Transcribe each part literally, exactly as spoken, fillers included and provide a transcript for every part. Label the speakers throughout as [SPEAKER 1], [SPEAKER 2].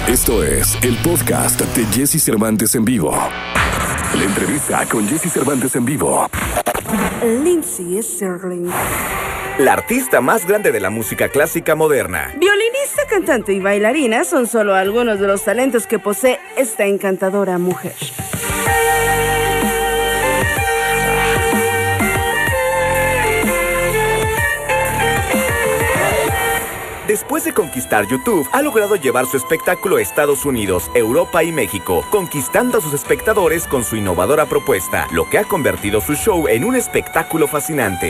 [SPEAKER 1] Esto es el podcast de Jesse Cervantes en vivo. La entrevista con Jesse Cervantes en vivo.
[SPEAKER 2] Lindsey Stirling,
[SPEAKER 3] la artista más grande de la música clásica moderna.
[SPEAKER 2] violinista, cantante y bailarina son solo algunos de los talentos que posee esta encantadora mujer.
[SPEAKER 3] Después de conquistar YouTube, ha logrado llevar su espectáculo a Estados Unidos, Europa y México, conquistando a sus espectadores con su innovadora propuesta, lo que ha convertido su show en un espectáculo fascinante.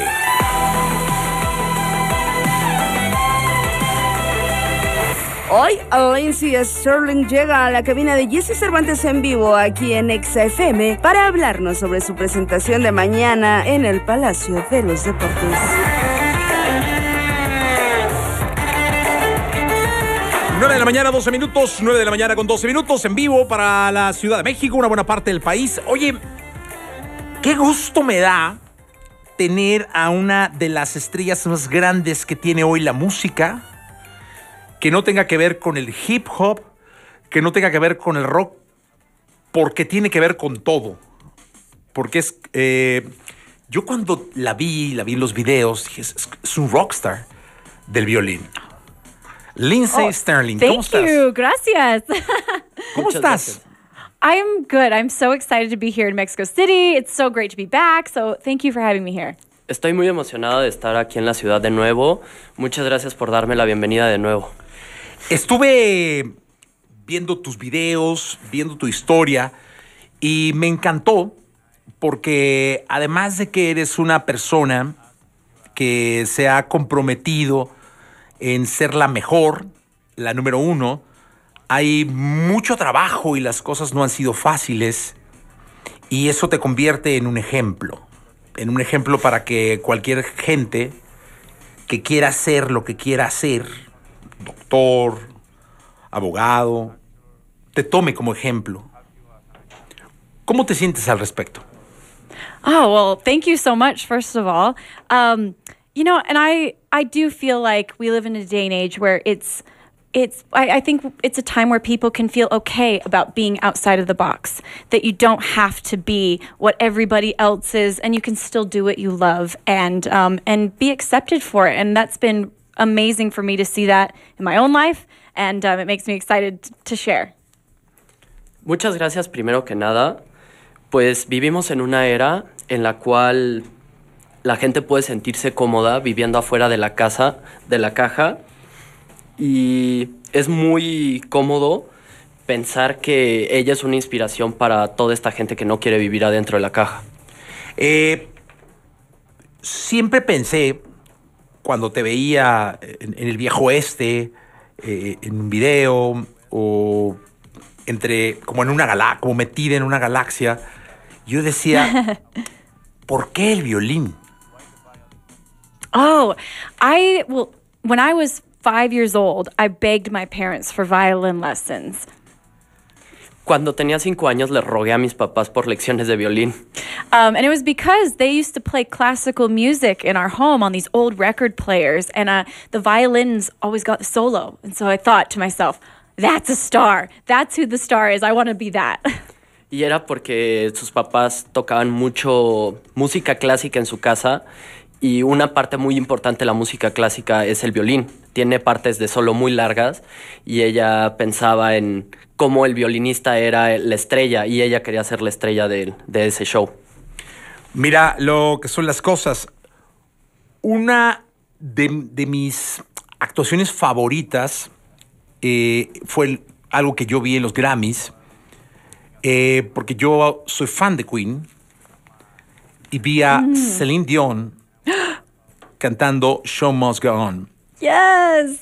[SPEAKER 2] Hoy, Lindsey Stirling llega a la cabina de Jesse Cervantes en vivo aquí en Exa F M para hablarnos sobre su presentación de mañana en el Palacio de los Deportes.
[SPEAKER 4] nueve de la mañana, doce minutos, nueve de la mañana con doce minutos, en vivo para la Ciudad de México, una buena parte del país. Oye, qué gusto me da tener a una de las estrellas más grandes que tiene hoy la música, que no tenga que ver con el hip hop, que no tenga que ver con el rock, porque tiene que ver con todo. Porque es, eh, yo cuando la vi, la vi en los videos, dije, es, es un rockstar del violín. Lindsey oh, Stirling, ¿cómo estás?
[SPEAKER 5] Thank you, gracias.
[SPEAKER 4] ¿Cómo estás?
[SPEAKER 5] I'm good. I'm so excited to be here in Mexico City. It's so great to be back. So thank you for having me here.
[SPEAKER 6] Estoy muy emocionado de estar aquí en la ciudad de nuevo. Muchas gracias por darme la bienvenida de nuevo.
[SPEAKER 4] Estuve viendo tus videos, viendo tu historia y me encantó porque además de que eres una persona que se ha comprometido en ser la mejor, la número uno, hay mucho trabajo y las cosas no han sido fáciles y eso te convierte en un ejemplo, en un ejemplo para que cualquier gente que quiera hacer lo que quiera hacer, doctor, abogado, te tome como ejemplo. ¿Cómo te sientes al respecto?
[SPEAKER 5] Oh, well, thank you so much, first of all. Um, you know, and I, I do feel like we live in a day and age where it's, it's I, I think it's a time where people can feel okay about being outside of the box, that you don't have to be what everybody else is, and you can still do what you love and, um, and be accepted for it. And that's been amazing for me to see that in my own life, and um, it makes me excited to share.
[SPEAKER 6] Muchas gracias primero que nada, pues vivimos en una era en la cual la gente puede sentirse cómoda viviendo afuera de la casa, de la caja, y es muy cómodo pensar que ella es una inspiración para toda esta gente que no quiere vivir adentro de la caja.
[SPEAKER 4] Eh, siempre pensé, cuando te veía en, en el viejo oeste, eh, en un video, o entre, como en una galaxia, como metida en una galaxia, yo decía, ¿por qué el violín?
[SPEAKER 5] Oh, I, well, when I was five years old, I begged my parents for violin lessons.
[SPEAKER 6] Cuando tenía cinco años le rogué a mis papás por lecciones de violín.
[SPEAKER 5] Um, and it was because they used to play classical music in our home on these old record players, and uh, the violins always got the solo. And so I thought to myself, that's a star. That's who the star is. I want to be that.
[SPEAKER 6] Y era porque sus papás tocaban mucho música clásica en su casa, y una parte muy importante de la música clásica es el violín. Tiene partes de solo muy largas y ella pensaba en cómo el violinista era la estrella y ella quería ser la estrella de, de ese show.
[SPEAKER 4] Mira lo que son las cosas. Una de, de mis actuaciones favoritas eh, fue el, algo que yo vi en los Grammys, eh, porque yo soy fan de Queen y vi a mm. Celine Dion cantando Show Must Go On.
[SPEAKER 5] Yes.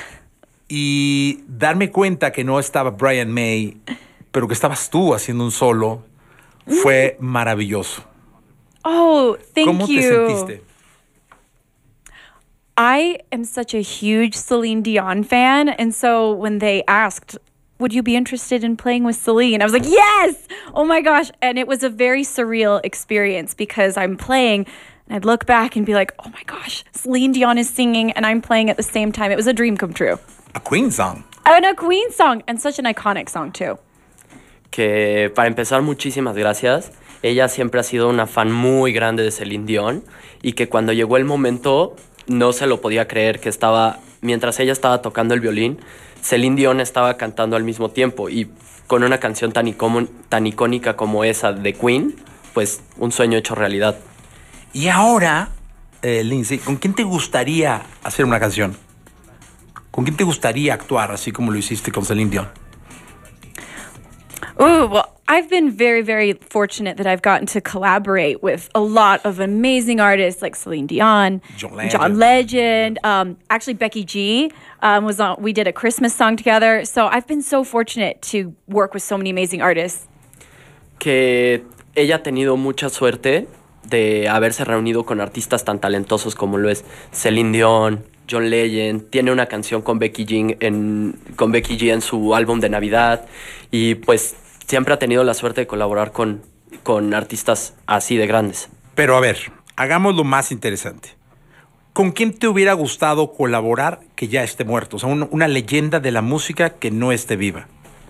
[SPEAKER 4] Y darme cuenta que no estaba Brian May, pero que estabas tú haciendo un solo, fue maravilloso.
[SPEAKER 5] Oh, thank
[SPEAKER 4] ¿Cómo
[SPEAKER 5] you.
[SPEAKER 4] te sentiste?
[SPEAKER 5] I am such a huge Celine Dion fan, and so when they asked, would you be interested in playing with Celine? I was like, yes! Oh my gosh. And it was a very surreal experience because I'm playing and I'd look back and be like, oh my gosh, Celine Dion is singing and I'm playing at the same time. It was a dream come true.
[SPEAKER 4] A Queen song.
[SPEAKER 5] And a Queen song, and such an iconic song too.
[SPEAKER 6] Que para empezar, muchísimas gracias. Ella siempre ha sido una fan muy grande de Celine Dion y que cuando llegó el momento no se lo podía creer que estaba, mientras ella estaba tocando el violín, Celine Dion estaba cantando al mismo tiempo y con una canción tan, icómo, tan icónica como esa de Queen, pues un sueño hecho realidad.
[SPEAKER 4] Y ahora, eh, Lindsay, ¿con quién te gustaría hacer una canción? ¿Con quién te gustaría actuar así como lo hiciste con Celine Dion?
[SPEAKER 5] Ooh, well, I've been very, very fortunate that I've gotten to collaborate with a lot of amazing artists like Celine Dion,
[SPEAKER 4] John Legend,
[SPEAKER 5] John Legend. Um, actually, Becky G um, was on. We did a Christmas song together. So I've been so fortunate to work with so many amazing artists.
[SPEAKER 6] Que ella ha tenido mucha suerte de haberse reunido con artistas tan talentosos como lo es Celine Dion, John Legend. Tiene una canción con Becky G en, con Becky G en su álbum de Navidad y pues siempre ha tenido la suerte de colaborar con, con artistas así de grandes.
[SPEAKER 4] Pero a ver, hagamos lo más interesante. ¿Con quién te hubiera gustado colaborar que ya esté muerto? O sea, un, una leyenda de la música que no esté viva.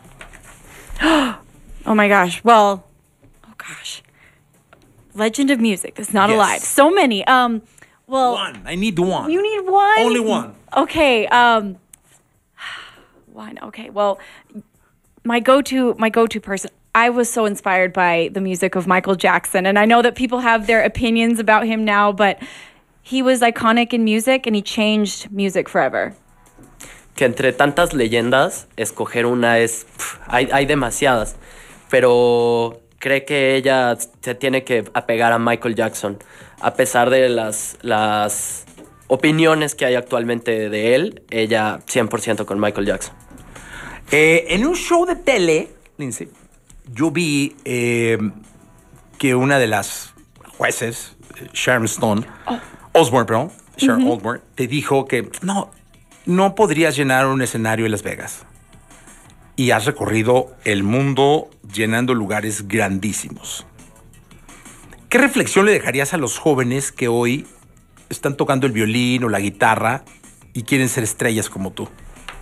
[SPEAKER 5] Oh my gosh. Well, oh gosh. Legend of music that's not
[SPEAKER 4] Yes.
[SPEAKER 5] alive. So many. Um, well,
[SPEAKER 4] One. I need one.
[SPEAKER 5] You need one?
[SPEAKER 4] Only one.
[SPEAKER 5] Okay. Um, one. Okay. Well, my go-to, my go-to person. I was so inspired by the music of Michael Jackson, and I know that people have their opinions about him now, but he was iconic in music, and he changed music forever.
[SPEAKER 6] Que entre tantas leyendas, escoger una es... Pff, hay, hay demasiadas, pero cree que ella se tiene que apegar a Michael Jackson, a pesar de las, las opiniones que hay actualmente de él, ella cien por ciento con Michael Jackson.
[SPEAKER 4] Eh, en un show de tele, Lindsay, yo vi eh, que una de las jueces, Sharon Stone, oh. Osbourne, perdón, Sharon uh-huh. Osbourne, te dijo que no, no podrías llenar un escenario en Las Vegas. Y has recorrido el mundo llenando lugares grandísimos. ¿Qué reflexión le dejarías a los jóvenes que hoy están tocando el violín o la guitarra y quieren ser estrellas como tú?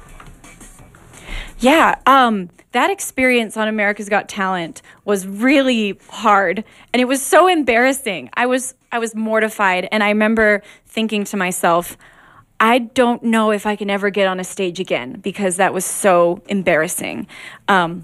[SPEAKER 5] Yeah, um, that experience on America's Got Talent was really hard, and it was so embarrassing. I was I was mortified, and I remember thinking to myself, I don't know if I can ever get on a stage again because that was so embarrassing. Um,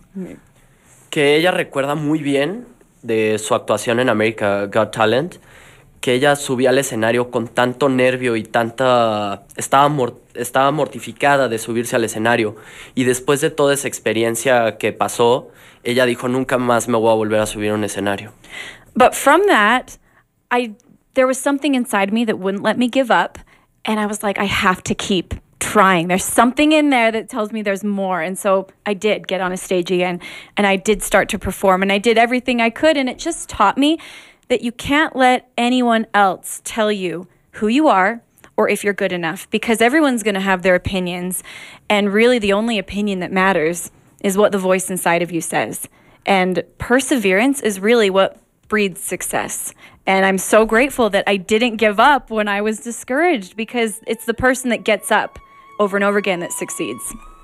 [SPEAKER 6] que ella recuerda muy bien de su actuación en America's Got Talent, que ella subía al escenario con tanto nervio y tanta... Estaba, mor- estaba mortificada de subirse al escenario. Y después de toda esa experiencia que pasó, ella dijo, nunca más me voy a volver a subir a un escenario.
[SPEAKER 5] But from that, I there was something inside me that wouldn't let me give up. And I was like, I have to keep trying. There's something in there that tells me there's more. And so I did get on a stage again. And I did start to perform. And I did everything I could. And it just taught me that you can't let anyone else tell you who you are or if you're good enough, because everyone's going to have their opinions. And really the only opinion that matters is what the voice inside of you says. And perseverance is really what breeds success. And I'm so grateful that I didn't give up when I was discouraged, because it's the person that gets up over and over again that succeeds.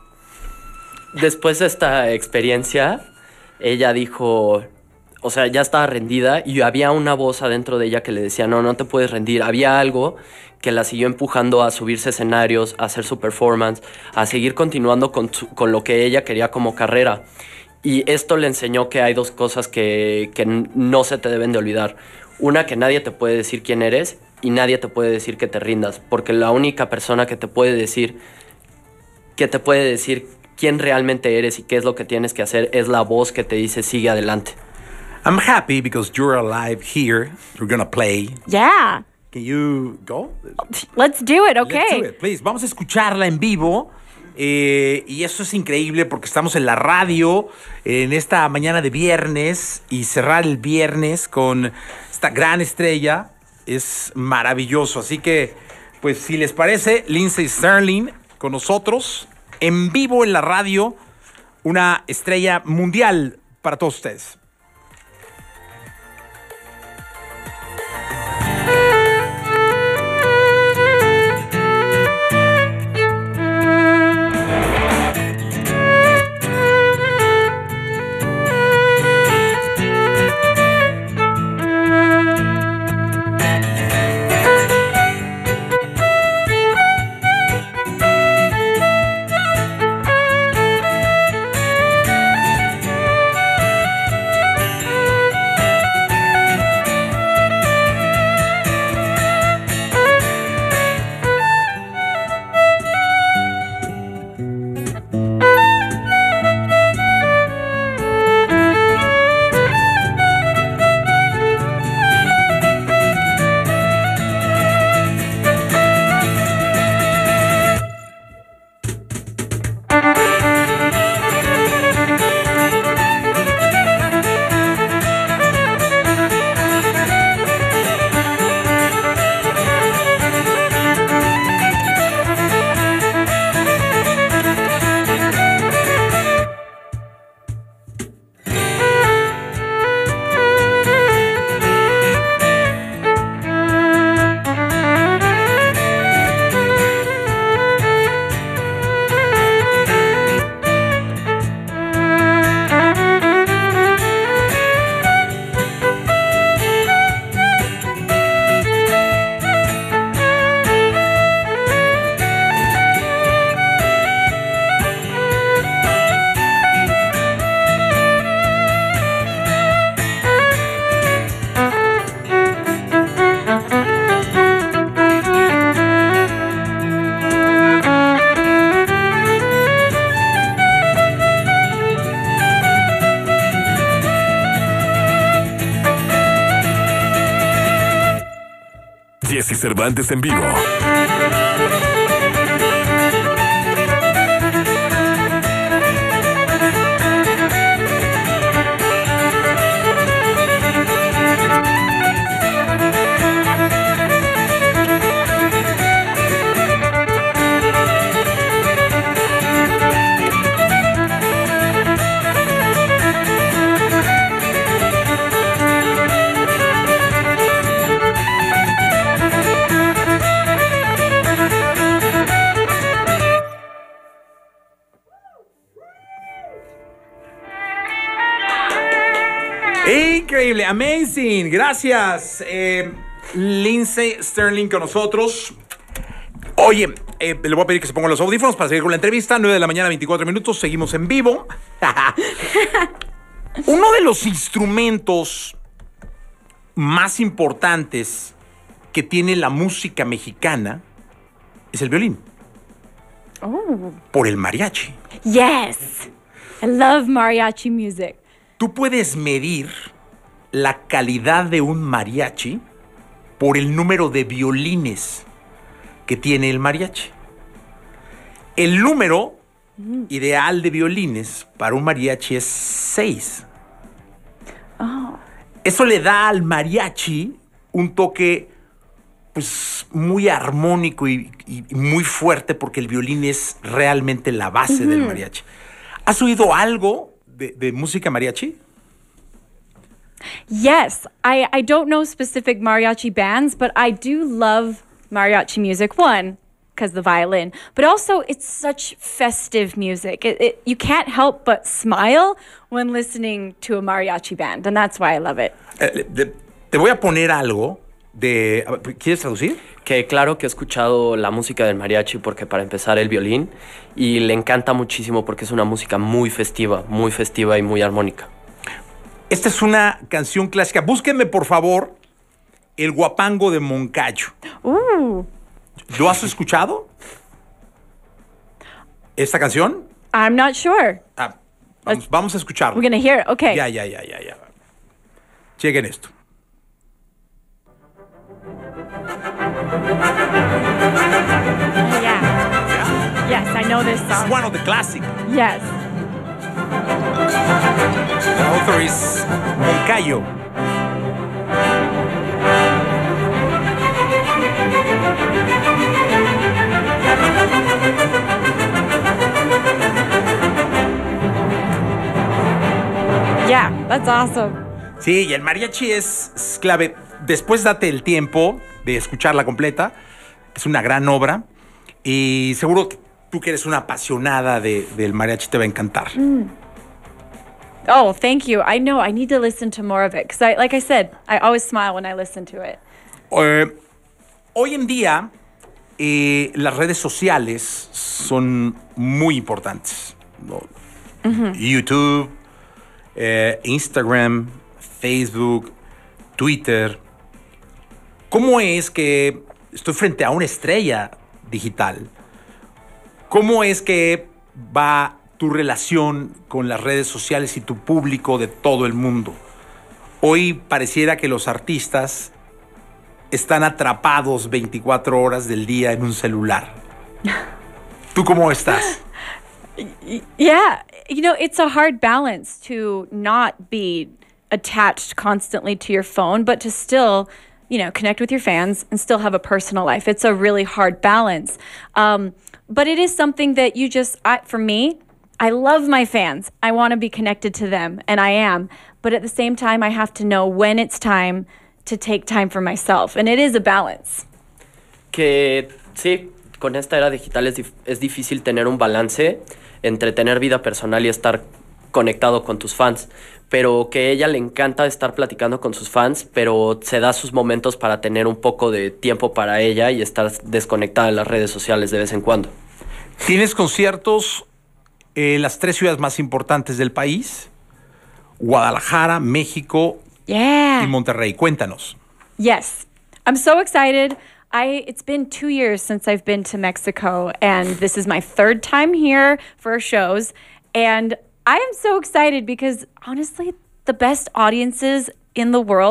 [SPEAKER 6] Después de esta experiencia, ella dijo... O sea, ya estaba rendida y había una voz adentro de ella que le decía, no, no te puedes rendir. Había algo que la siguió empujando a subirse a escenarios, a hacer su performance, a seguir continuando con, su, con lo que ella quería como carrera. Y esto le enseñó que hay dos cosas que, que no se te deben de olvidar. Una, que nadie te puede decir quién eres, y nadie te puede decir que te rindas. Porque la única persona que te puede decir, que te puede decir quién realmente eres y qué es lo que tienes que hacer es la voz que te dice sigue adelante.
[SPEAKER 4] I'm happy because you're alive here. You're gonna play.
[SPEAKER 5] Yeah.
[SPEAKER 4] Can you go?
[SPEAKER 5] Let's do it, okay.
[SPEAKER 4] Let's do it, please. Vamos a escucharla en vivo. Eh, y eso es increíble porque estamos en la radio en esta mañana de viernes, y cerrar el viernes con esta gran estrella es maravilloso. Así que, pues, si les parece, Lindsay Sterling con nosotros en vivo en la radio, una estrella mundial para todos ustedes.
[SPEAKER 1] Jesse Cervantes en vivo.
[SPEAKER 4] Increíble, amazing, gracias. Eh, Lindsey Sterling con nosotros. Oye, eh, le voy a pedir que se pongan los audífonos para seguir con la entrevista. nueve de la mañana, veinticuatro minutos, seguimos en vivo. Uno de los instrumentos más importantes que tiene la música mexicana es el violín.
[SPEAKER 5] Oh.
[SPEAKER 4] Por el mariachi.
[SPEAKER 5] Yes. I love mariachi music.
[SPEAKER 4] Tú puedes medir la calidad de un mariachi por el número de violines que tiene el mariachi. El número mm. ideal de violines para un mariachi es seis.
[SPEAKER 5] Oh.
[SPEAKER 4] Eso le da al mariachi un toque pues, muy armónico y, y muy fuerte porque el violín es realmente la base mm-hmm. del mariachi. ¿Has oído algo de, de música mariachi?
[SPEAKER 5] Yes, I, I don't know specific mariachi bands, but I do love mariachi music. One, because the violin, but also it's such festive music. It, it, you can't help but smile when listening to a mariachi band, and that's why I love it.
[SPEAKER 4] Eh, de, te voy a poner algo de... ¿Quieres traducir?
[SPEAKER 6] Que claro que he escuchado la música del mariachi porque para empezar el violín y le encanta muchísimo porque es una música muy festiva, muy festiva y muy armónica.
[SPEAKER 4] Esta es una canción clásica. Búsquenme, por favor, El Guapango de Moncayo.
[SPEAKER 5] Uh.
[SPEAKER 4] ¿Lo has escuchado? ¿Esta canción?
[SPEAKER 5] I'm not sure.
[SPEAKER 4] Ah, vamos, vamos a escucharla.
[SPEAKER 5] We're going to hear it. Okay.
[SPEAKER 4] Ya, ya, ya, ya, ya. Chequen esto.
[SPEAKER 5] Yeah.
[SPEAKER 4] Yeah?
[SPEAKER 5] Yes, I know this song.
[SPEAKER 4] It's one of the classic.
[SPEAKER 5] Yes.
[SPEAKER 4] The author is Moncayo.
[SPEAKER 5] Yeah, that's awesome.
[SPEAKER 4] Sí, y el mariachi es, es clave. Después date el tiempo de escucharla completa. Es una gran obra. Y seguro que tú que eres una apasionada de, del mariachi te va a encantar.
[SPEAKER 5] Mm. Oh, thank you. I know. I need to listen to more of it. Because, I, like I said, I always smile when I listen to it.
[SPEAKER 4] Eh, hoy en día, eh, las redes sociales son muy importantes, ¿no? Mm-hmm. YouTube, eh, Instagram, Facebook, Twitter. ¿Cómo es que estoy frente a una estrella digital? ¿Cómo es que va tu relación con las redes sociales y tu público de todo el mundo? Hoy pareciera que los artistas están atrapados veinticuatro horas del día en un celular. ¿Tú cómo estás?
[SPEAKER 5] Yeah, you know, it's a hard balance to not be attached constantly to your phone, but to still, you know, connect with your fans and still have a personal life. It's a really hard balance. Um, but it is something that you just, I, for me, I love my fans. I want to be connected to them, and I am. But at the same time, I have to know when it's time to take time for myself. And it is a balance.
[SPEAKER 6] Que sí, con esta era digital es, dif- es difícil tener un balance entre tener vida personal y estar conectado con tus fans. Pero que a ella le encanta estar platicando con sus fans, pero se da sus momentos para tener un poco de tiempo para ella y estar desconectada de las redes sociales de vez en cuando.
[SPEAKER 4] ¿Tienes conciertos en las tres ciudades más importantes del país? Guadalajara, México
[SPEAKER 5] Yeah.
[SPEAKER 4] y Monterrey. Cuéntanos.
[SPEAKER 5] Yes. I'm so excited. I it's been two years since I've been to Mexico, and this is my third time here for shows. And I am so excited because, honestly, the best audiences in the world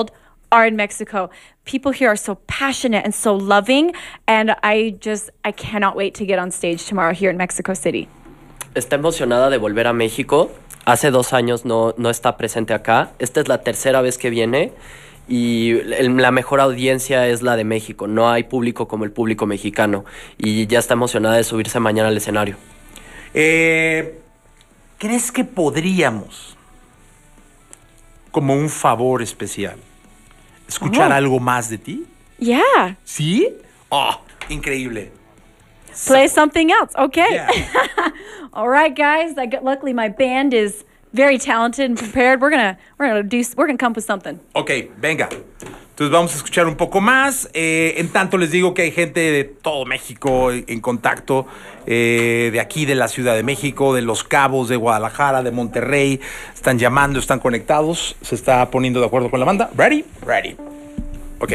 [SPEAKER 5] are in Mexico. People here are so passionate and so loving, and I just, I cannot wait to get on stage tomorrow here in Mexico City.
[SPEAKER 6] Está emocionada de volver a México. Hace dos años no, no está presente acá. Esta es la tercera vez que viene y el, la mejor audiencia es la de México. No hay público como el público mexicano y ya está emocionada de subirse mañana al escenario.
[SPEAKER 4] Eh, ¿Crees que podríamos, como un favor especial, escuchar
[SPEAKER 5] Oh.
[SPEAKER 4] algo más de ti?
[SPEAKER 5] Yeah.
[SPEAKER 4] ¿Sí? Oh, increíble.
[SPEAKER 5] Play something else. Okay.
[SPEAKER 4] Yeah.
[SPEAKER 5] All right, guys. I got, luckily, my band is very talented and prepared. We're gonna we're gonna do we're gonna come up with something.
[SPEAKER 4] Ok, venga. Entonces vamos a escuchar un poco más. Eh, en tanto les digo que hay gente de todo México en contacto, eh, de aquí, de la Ciudad de México, de Los Cabos, de Guadalajara, de Monterrey. Están llamando, están conectados. Se está poniendo de acuerdo con la banda. ¿Ready? Ready. Ok.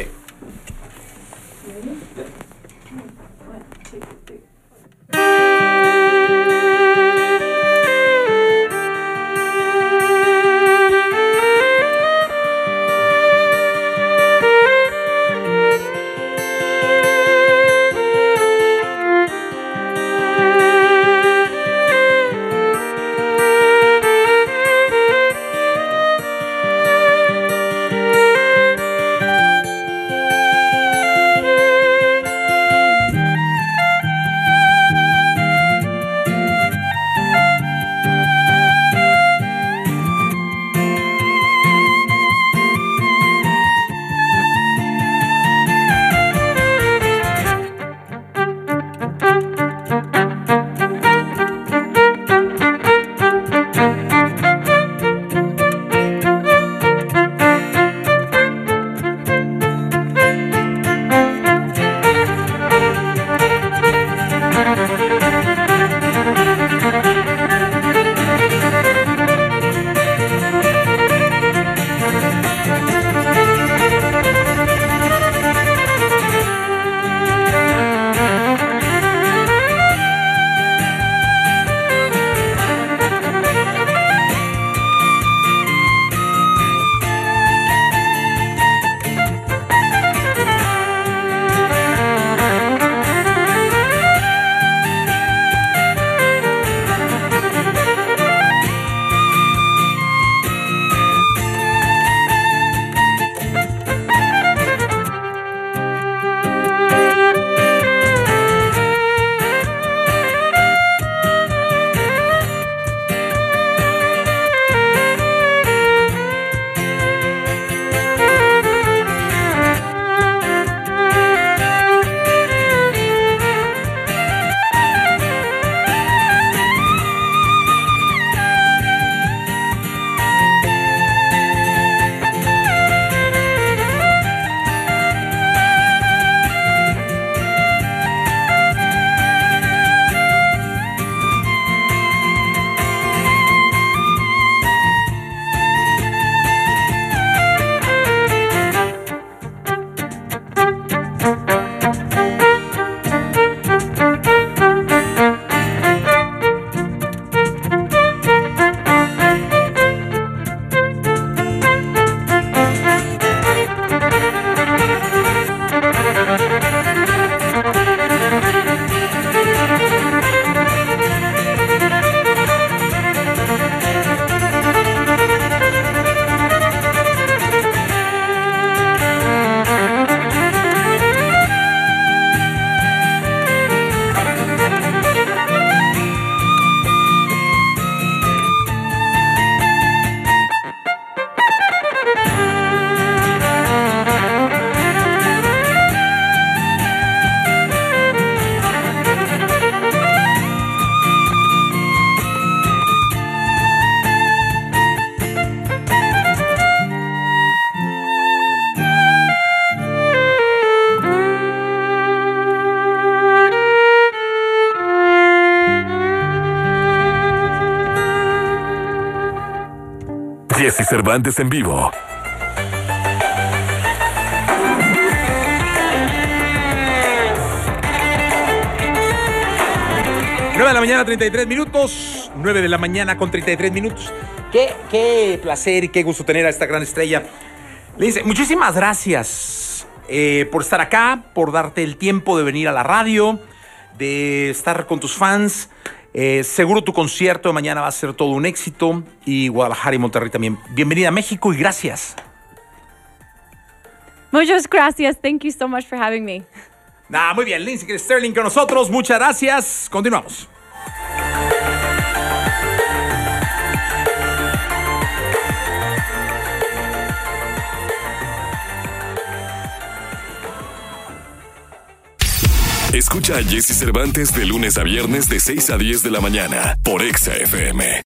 [SPEAKER 1] Jessy Cervantes en vivo.
[SPEAKER 4] nueve de la mañana, treinta y tres minutos. nueve de la mañana con treinta y tres minutos. Qué, qué placer y qué gusto tener a esta gran estrella. Lindsay, muchísimas gracias eh, por estar acá, por darte el tiempo de venir a la radio, de estar con tus fans. Eh, seguro tu concierto de mañana va a ser todo un éxito, y Guadalajara y Monterrey también. Bienvenida a México y gracias.
[SPEAKER 5] Muchas gracias. Thank you so much for having me.
[SPEAKER 4] Nah, muy bien, Lindsay Sterling con nosotros. Muchas gracias. Continuamos.
[SPEAKER 1] Escucha a Jesse Cervantes de lunes a viernes de seis a diez de la mañana por Exa F M.